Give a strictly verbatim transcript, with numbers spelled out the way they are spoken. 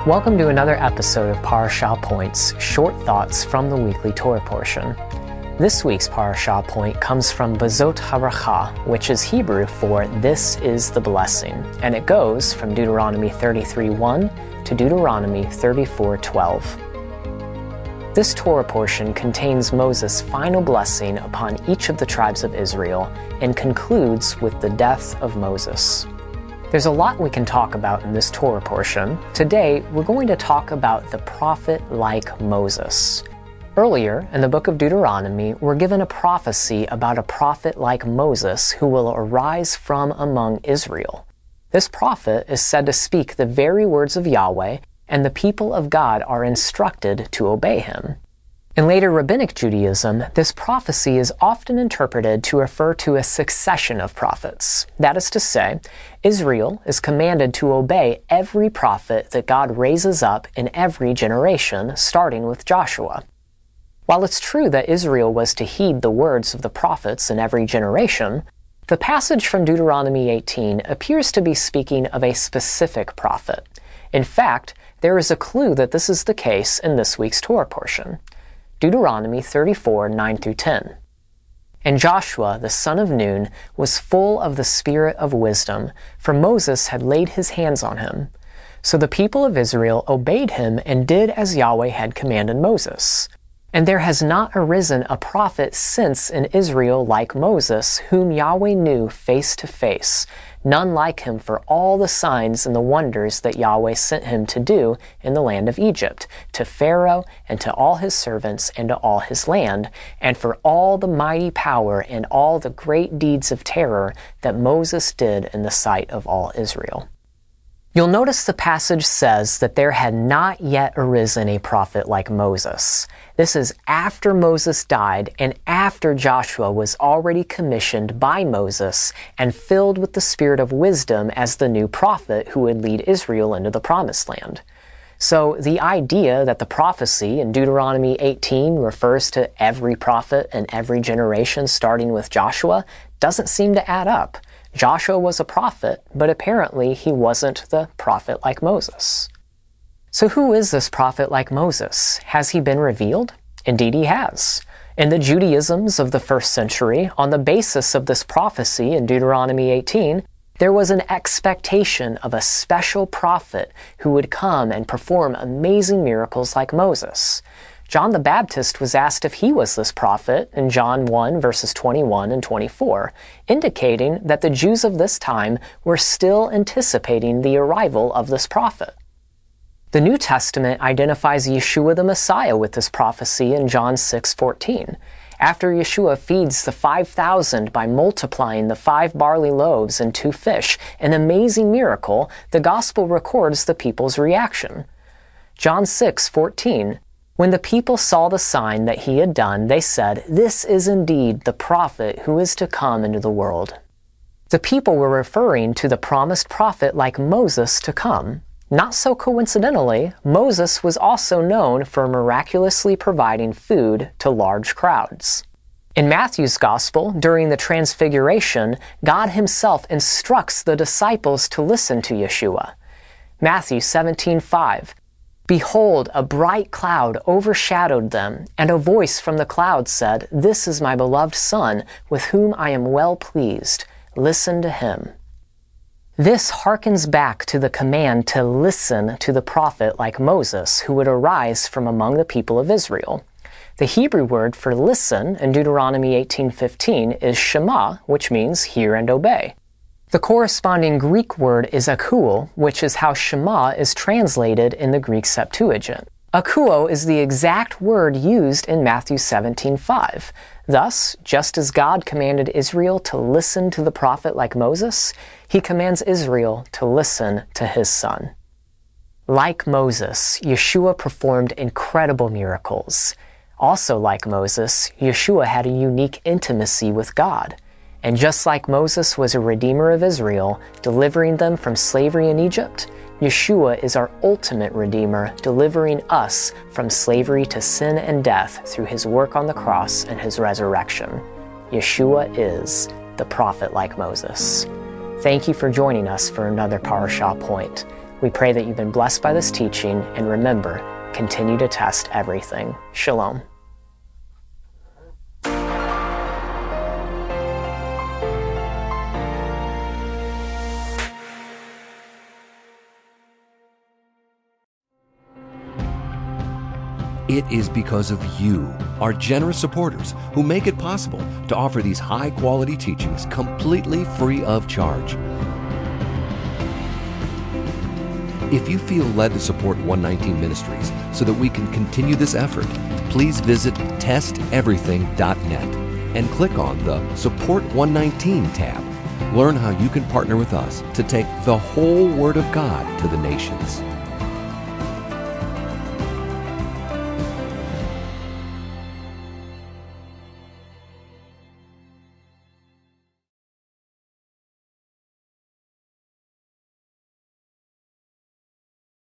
Welcome to another episode of Parashah Points, short thoughts from the weekly Torah portion. This week's Parashah point comes from Vazot HaBracha, which is Hebrew for "this is the blessing," and it goes from Deuteronomy thirty-three one to Deuteronomy thirty-four twelve. This Torah portion contains Moses' final blessing upon each of the tribes of Israel and concludes with the death of Moses. There's a lot we can talk about in this Torah portion. Today, we're going to talk about the prophet like Moses. Earlier, in the book of Deuteronomy, we're given a prophecy about a prophet like Moses who will arise from among Israel. This prophet is said to speak the very words of Yahweh, and the people of God are instructed to obey him. In later Rabbinic Judaism, this prophecy is often interpreted to refer to a succession of prophets. That is to say, Israel is commanded to obey every prophet that God raises up in every generation, starting with Joshua. While it's true that Israel was to heed the words of the prophets in every generation, the passage from Deuteronomy eighteen appears to be speaking of a specific prophet. In fact, there is a clue that this is the case in this week's Torah portion. Deuteronomy thirty-four nine through ten. And Joshua, the son of Nun, was full of the spirit of wisdom, for Moses had laid his hands on him. So the people of Israel obeyed him and did as Yahweh had commanded Moses. And there has not arisen a prophet since in Israel like Moses, whom Yahweh knew face to face, none like him for all the signs and the wonders that Yahweh sent him to do in the land of Egypt, to Pharaoh and to all his servants and to all his land, and for all the mighty power and all the great deeds of terror that Moses did in the sight of all Israel. You'll notice the passage says that there had not yet arisen a prophet like Moses. This is after Moses died and after Joshua was already commissioned by Moses and filled with the spirit of wisdom as the new prophet who would lead Israel into the promised land. So the idea that the prophecy in Deuteronomy eighteen refers to every prophet in every generation starting with Joshua doesn't seem to add up. Joshua was a prophet, but apparently he wasn't the prophet like Moses. So who is this prophet like Moses? Has he been revealed? Indeed he has. In the Judaisms of the first century, on the basis of this prophecy in Deuteronomy eighteen, there was an expectation of a special prophet who would come and perform amazing miracles like Moses. John the Baptist was asked if he was this prophet in John one verses twenty-one and twenty-four, indicating that the Jews of this time were still anticipating the arrival of this prophet. The New Testament identifies Yeshua the Messiah with this prophecy in John six fourteen. After Yeshua feeds the five thousand by multiplying the five barley loaves and two fish, an amazing miracle, the Gospel records the people's reaction. John six fourteen. When the people saw the sign that he had done, they said, "This is indeed the prophet who is to come into the world." The people were referring to the promised prophet like Moses to come. Not so coincidentally, Moses was also known for miraculously providing food to large crowds. In Matthew's Gospel, during the Transfiguration, God himself instructs the disciples to listen to Yeshua. Matthew seventeen five. Behold, a bright cloud overshadowed them, and a voice from the cloud said, "This is my beloved Son, with whom I am well pleased. Listen to him." This harkens back to the command to listen to the prophet like Moses, who would arise from among the people of Israel. The Hebrew word for listen in Deuteronomy eighteen fifteen is shema, which means hear and obey. The corresponding Greek word is akouo, which is how Shema is translated in the Greek Septuagint. Akouo is the exact word used in Matthew seventeen five. Thus, just as God commanded Israel to listen to the prophet like Moses, he commands Israel to listen to his son. Like Moses, Yeshua performed incredible miracles. Also like Moses, Yeshua had a unique intimacy with God. And just like Moses was a redeemer of Israel, delivering them from slavery in Egypt, Yeshua is our ultimate redeemer, delivering us from slavery to sin and death through his work on the cross and his resurrection. Yeshua is the prophet like Moses. Thank you for joining us for another Parashah Point. We pray that you've been blessed by this teaching, and remember, continue to test everything. Shalom. It is because of you, our generous supporters, who make it possible to offer these high-quality teachings completely free of charge. If you feel led to support one nineteen Ministries so that we can continue this effort, please visit test everything dot net and click on the Support one nineteen tab. Learn how you can partner with us to take the whole Word of God to the nations.